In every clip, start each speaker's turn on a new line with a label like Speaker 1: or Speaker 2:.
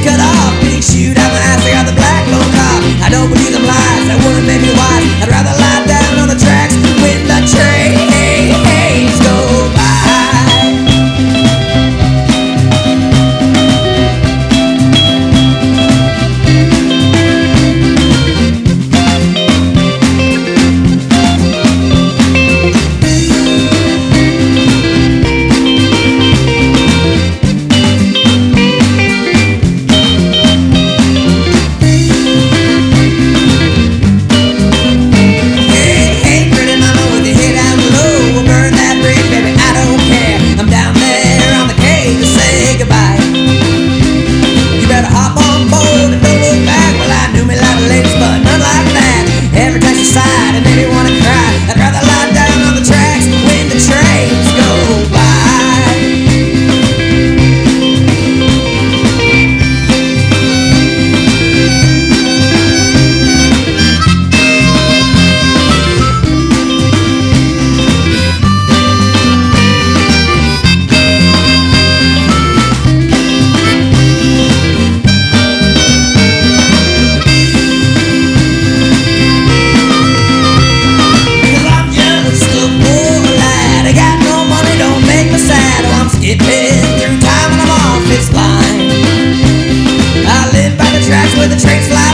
Speaker 1: cut off, big shoot out my ass, I got the black gold cop. I don't believe them lies, that wouldn't make me wise. I'd rather lie down on the tracks when the trains go by.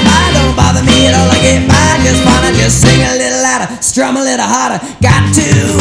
Speaker 1: Strum a little harder, got to